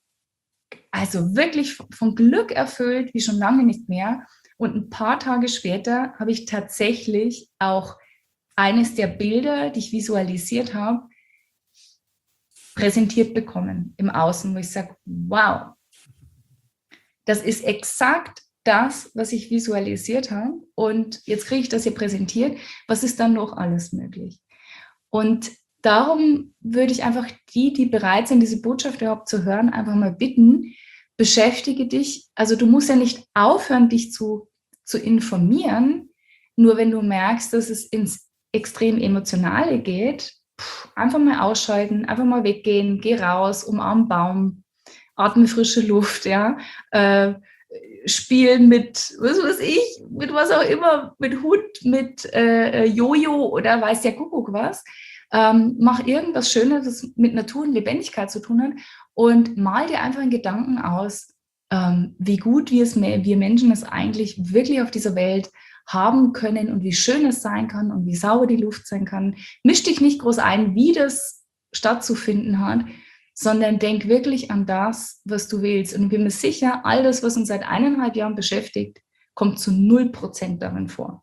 also wirklich von Glück erfüllt, wie schon lange nicht mehr. Und ein paar Tage später habe ich tatsächlich auch eines der Bilder, die ich visualisiert habe, präsentiert bekommen im Außen, wo ich sage, wow, das ist exakt das, was ich visualisiert habe. Und jetzt kriege ich das hier präsentiert. Was ist dann noch alles möglich? Und darum würde ich einfach die, die bereit sind, diese Botschaft überhaupt zu hören, einfach mal bitten, beschäftige dich, also du musst ja nicht aufhören, dich zu, zu informieren, nur wenn du merkst, dass es ins extrem Emotionale geht, pff, einfach mal ausschalten, einfach mal weggehen, geh raus, umarm einen Baum, atme frische Luft, ja, äh, spielen mit, was weiß ich, mit was auch immer, mit Hund, mit äh, Jojo oder weiß der Kuckuck was. Ähm, mach irgendwas Schönes, das mit Natur und Lebendigkeit zu tun hat und mal dir einfach in Gedanken aus, ähm, wie gut wir, es, wir Menschen es eigentlich wirklich auf dieser Welt haben können und wie schön es sein kann und wie sauber die Luft sein kann. Misch dich nicht groß ein, wie das stattzufinden hat, sondern denk wirklich an das, was du willst. Und ich bin mir sicher, all das, was uns seit eineinhalb Jahren beschäftigt, kommt zu null Prozent darin vor.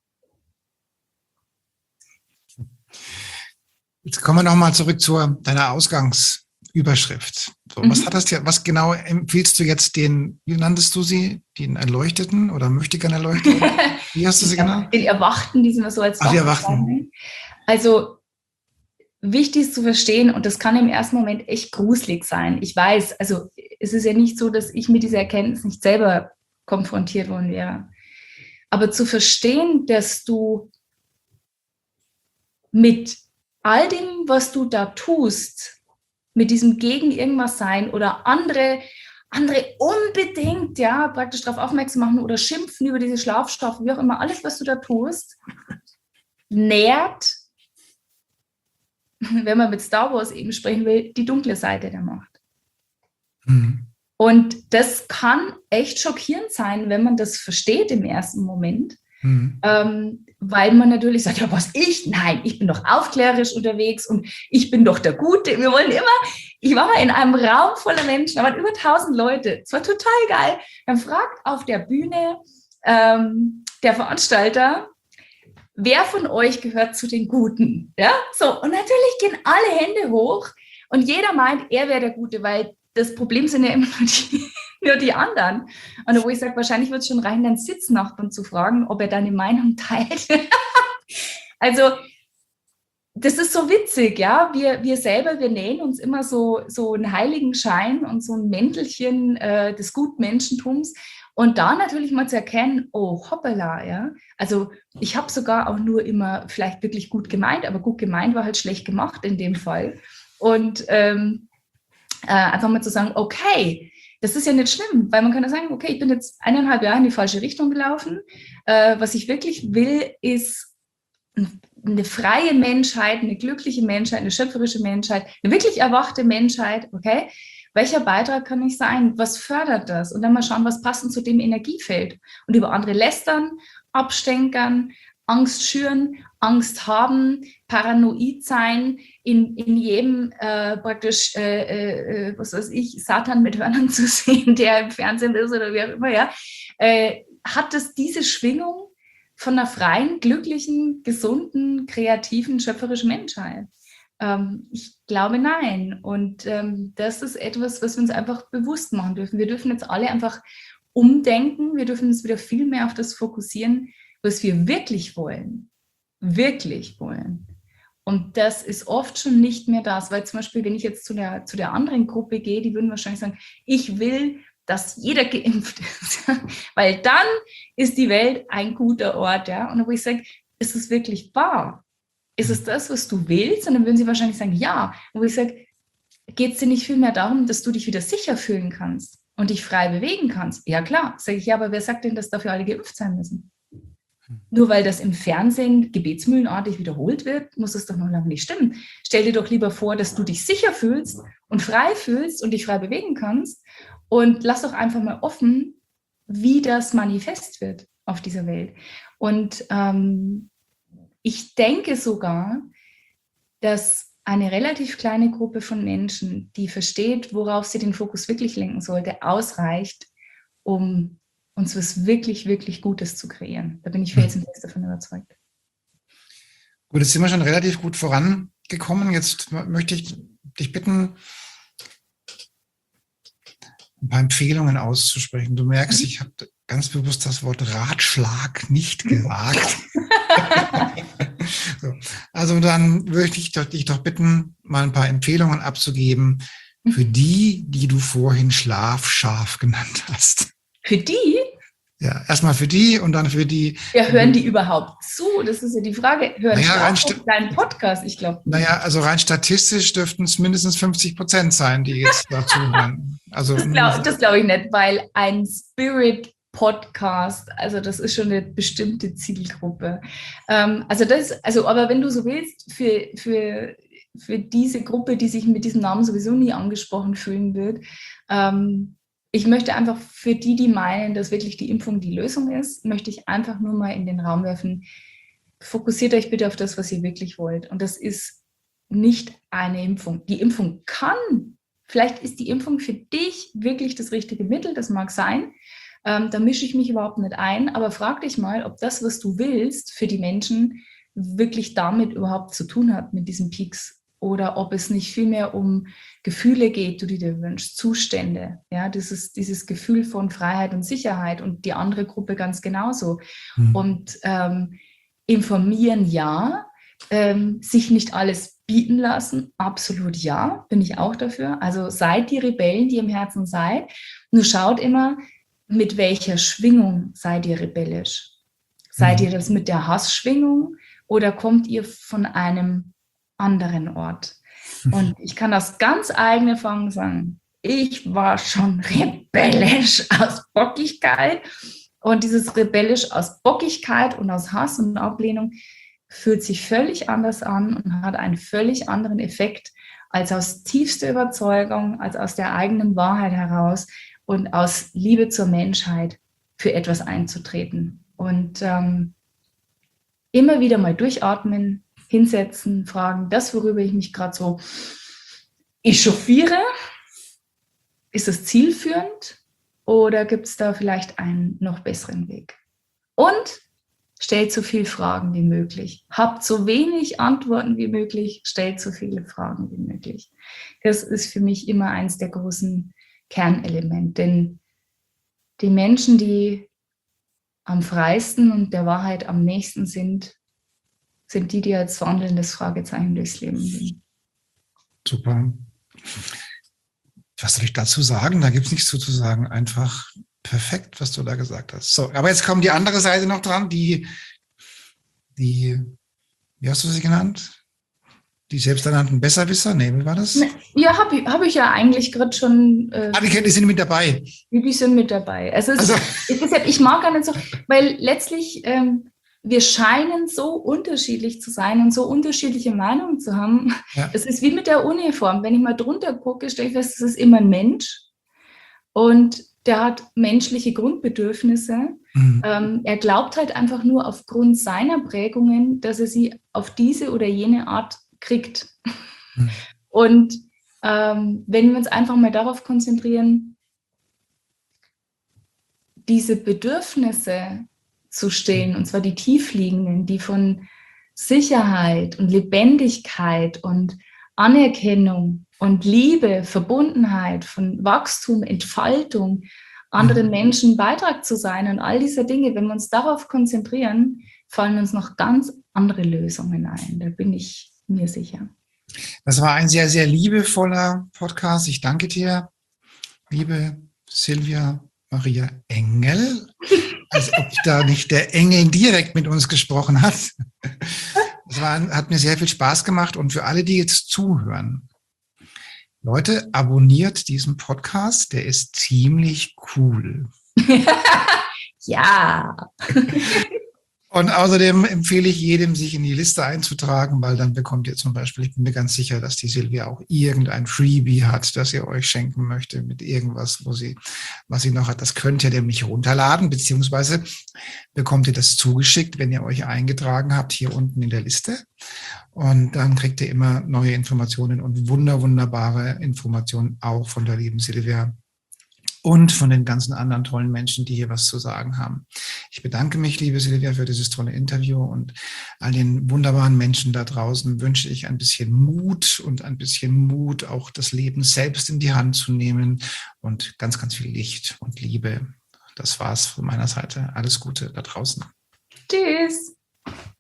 Jetzt kommen wir nochmal zurück zu deiner Ausgangsüberschrift. So, mhm. Was hat das dir, was genau empfiehlst du jetzt den, wie nanntest du sie, den Erleuchteten oder möchte gern Erleuchteten? Wie hast du sie genannt? Den Erwachten, die sind wir so als Ach, die Erwachten. Also wichtig ist zu verstehen, und das kann im ersten Moment echt gruselig sein. Ich weiß, also es ist ja nicht so, dass ich mit dieser Erkenntnis nicht selber konfrontiert worden wäre. Aber zu verstehen, dass du mit all dem, was du da tust, mit diesem gegen irgendwas sein oder andere, andere unbedingt, ja, praktisch darauf aufmerksam machen oder schimpfen über diese Schlafstoffe, wie auch immer, alles, was du da tust, nährt, wenn man mit Star Wars eben sprechen will, die dunkle Seite der Macht. Mhm. Und das kann echt schockierend sein, wenn man das versteht im ersten Moment. Mhm. Ähm, weil man natürlich sagt, ja, was ich? Nein, ich bin doch aufklärerisch unterwegs und ich bin doch der Gute. Wir wollen immer, ich war mal in einem Raum voller Menschen, da waren über tausend Leute. Es war total geil. Dann fragt auf der Bühne ähm, der Veranstalter, wer von euch gehört zu den Guten? Ja, so. Und natürlich gehen alle Hände hoch und jeder meint, er wäre der Gute, weil das Problem sind ja immer nur die, nur die anderen. Und wo ich sage, wahrscheinlich wird es schon reichen, deinen Sitznachbarn zu fragen, ob er deine Meinung teilt. Also, das ist so witzig, ja. Wir, wir selber, wir nähen uns immer so, so einen Heiligenschein und so ein Mäntelchen äh, des Gutmenschentums. Und da natürlich mal zu erkennen, oh, hoppala, ja. Also ich habe sogar auch nur immer vielleicht wirklich gut gemeint, aber gut gemeint war halt schlecht gemacht in dem Fall. Und ähm, äh, einfach mal zu sagen, okay, das ist ja nicht schlimm, weil man kann ja sagen, okay, ich bin jetzt eineinhalb Jahre in die falsche Richtung gelaufen. Äh, was ich wirklich will, ist eine freie Menschheit, eine glückliche Menschheit, eine schöpferische Menschheit, eine wirklich erwachte Menschheit, okay? Welcher Beitrag kann ich sein? Was fördert das? Und dann mal schauen, was passend zu dem Energiefeld. Und über andere lästern, abstänkern, Angst schüren, Angst haben, paranoid sein, in, in jedem äh, praktisch, äh, äh, was weiß ich, Satan mit Hörnern zu sehen, der im Fernsehen ist oder wie auch immer, ja, äh, hat das diese Schwingung von einer freien, glücklichen, gesunden, kreativen, schöpferischen Menschheit? Ähm, ich glaube, nein. Und ähm, das ist etwas, was wir uns einfach bewusst machen dürfen. Wir dürfen jetzt alle einfach umdenken. Wir dürfen uns wieder viel mehr auf das fokussieren, was wir wirklich wollen. Wirklich wollen. Und das ist oft schon nicht mehr das, weil zum Beispiel, wenn ich jetzt zu der, zu der anderen Gruppe gehe, die würden wahrscheinlich sagen, ich will dass jeder geimpft ist. Weil dann ist die Welt ein guter Ort. Ja? Und wo ich sage, ist es wirklich wahr? Ist es das, was du willst? Und dann würden sie wahrscheinlich sagen, ja. Und wo ich sage, geht es dir nicht vielmehr darum, dass du dich wieder sicher fühlen kannst und dich frei bewegen kannst? Ja, klar. Sage ich, ja, aber wer sagt denn, dass dafür alle geimpft sein müssen? Nur weil das im Fernsehen gebetsmühlenartig wiederholt wird, muss es doch noch lange nicht stimmen. Stell dir doch lieber vor, dass du dich sicher fühlst und frei fühlst und dich frei bewegen kannst und lass doch einfach mal offen, wie das manifest wird auf dieser Welt. Und ähm, ich denke sogar, dass eine relativ kleine Gruppe von Menschen, die versteht, worauf sie den Fokus wirklich lenken sollte, ausreicht, um uns was wirklich, wirklich Gutes zu kreieren. Da bin ich felsenfest davon überzeugt. Gut, jetzt sind wir schon relativ gut vorangekommen. Jetzt möchte ich dich bitten, ein paar Empfehlungen auszusprechen. Du merkst, mhm. ich habe ganz bewusst das Wort Ratschlag nicht gewagt. So. Also dann würde ich dich doch bitten, mal ein paar Empfehlungen abzugeben für die, die du vorhin schlafscharf genannt hast. Für die? Ja, erstmal für die und dann für die. Ja, hören die überhaupt zu? Das ist ja die Frage. Hören die naja, auf deinen Podcast? Ich glaube. Naja, also rein statistisch dürften es mindestens fünfzig Prozent sein, die jetzt dazu hören. Also, das glaube glaub ich nicht, weil ein Spirit-Podcast, also das ist schon eine bestimmte Zielgruppe. Ähm, also das, also aber wenn du so willst, für, für, für diese Gruppe, die sich mit diesem Namen sowieso nie angesprochen fühlen wird, ähm, ich möchte einfach für die, die meinen, dass wirklich die Impfung die Lösung ist, möchte ich einfach nur mal in den Raum werfen, fokussiert euch bitte auf das, was ihr wirklich wollt. Und das ist nicht eine Impfung. Die Impfung kann, vielleicht ist die Impfung für dich wirklich das richtige Mittel, das mag sein. Ähm, da mische ich mich überhaupt nicht ein, aber frag dich mal, ob das, was du willst für die Menschen, wirklich damit überhaupt zu tun hat, mit diesen Peaks. Oder ob es nicht vielmehr um Gefühle geht, die du dir wünschst, Zustände, ja, dieses, dieses Gefühl von Freiheit und Sicherheit und die andere Gruppe ganz genauso. Mhm. Und ähm, informieren, ja, ähm, sich nicht alles bieten lassen, absolut ja, bin ich auch dafür. Also seid die Rebellen, die im Herzen seid, nur schaut immer, mit welcher Schwingung seid ihr rebellisch. Seid mhm. ihr das mit der Hassschwingung oder kommt ihr von einem anderen Ort? Und ich kann aus ganz eigener Erfahrung sagen, ich war schon rebellisch aus Bockigkeit und dieses rebellisch aus Bockigkeit und aus Hass und Ablehnung fühlt sich völlig anders an und hat einen völlig anderen Effekt als aus tiefster Überzeugung, als aus der eigenen Wahrheit heraus und aus Liebe zur Menschheit für etwas einzutreten. Und ähm, immer wieder mal durchatmen, hinsetzen, fragen, das, worüber ich mich gerade so echauffiere, ist das zielführend oder gibt es da vielleicht einen noch besseren Weg? Und stellt so viele Fragen wie möglich. Habt so wenig Antworten wie möglich, stellt so viele Fragen wie möglich. Das ist für mich immer eins der großen Kernelemente. Denn die Menschen, die am freisten und der Wahrheit am nächsten sind, sind die, die als wandelndes Fragezeichen durchs Leben gehen. Super. Was soll ich dazu sagen? Da gibt es nichts zu sagen. Einfach perfekt, was du da gesagt hast. So, aber jetzt kommt die andere Seite noch dran, die, die, wie hast du sie genannt? Die selbsternannten Besserwisser? Nee, wie war das? Ja, habe ich, hab ich ja eigentlich gerade schon. Äh, ah, die, die sind mit dabei. Die sind mit dabei. Also, es, also. Deshalb, ich mag gar nicht so, weil letztlich ähm, wir scheinen so unterschiedlich zu sein und so unterschiedliche Meinungen zu haben. Ja. Das ist wie mit der Uniform. Wenn ich mal drunter gucke, stelle ich fest, das ist immer ein Mensch und der hat menschliche Grundbedürfnisse. Mhm. Ähm, er glaubt halt einfach nur aufgrund seiner Prägungen, dass er sie auf diese oder jene Art kriegt. Mhm. Und ähm, wenn wir uns einfach mal darauf konzentrieren, diese Bedürfnisse zu stillen, und zwar die tiefliegenden, die von Sicherheit und Lebendigkeit und Anerkennung und Liebe, Verbundenheit, von Wachstum, Entfaltung, anderen Menschen Beitrag zu sein und all diese Dinge, wenn wir uns darauf konzentrieren, fallen uns noch ganz andere Lösungen ein. Da bin ich mir sicher. Das war ein sehr, sehr liebevoller Podcast. Ich danke dir, liebe Silvia Maria Engel, als ob da nicht der Engel direkt mit uns gesprochen hat. Das war, hat mir sehr viel Spaß gemacht und für alle, die jetzt zuhören, Leute, abonniert diesen Podcast, der ist ziemlich cool. Ja. Und außerdem empfehle ich jedem, sich in die Liste einzutragen, weil dann bekommt ihr zum Beispiel, ich bin mir ganz sicher, dass die Silvia auch irgendein Freebie hat, das ihr euch schenken möchte mit irgendwas, wo sie, was sie noch hat. Das könnt ihr nämlich runterladen, beziehungsweise bekommt ihr das zugeschickt, wenn ihr euch eingetragen habt, hier unten in der Liste. Und dann kriegt ihr immer neue Informationen und wunder, wunderbare Informationen auch von der lieben Silvia und von den ganzen anderen tollen Menschen, die hier was zu sagen haben. Ich bedanke mich, liebe Silvia, für dieses tolle Interview und all den wunderbaren Menschen da draußen wünsche ich ein bisschen Mut und ein bisschen Mut, auch das Leben selbst in die Hand zu nehmen und ganz, ganz viel Licht und Liebe. Das war's von meiner Seite. Alles Gute da draußen. Tschüss.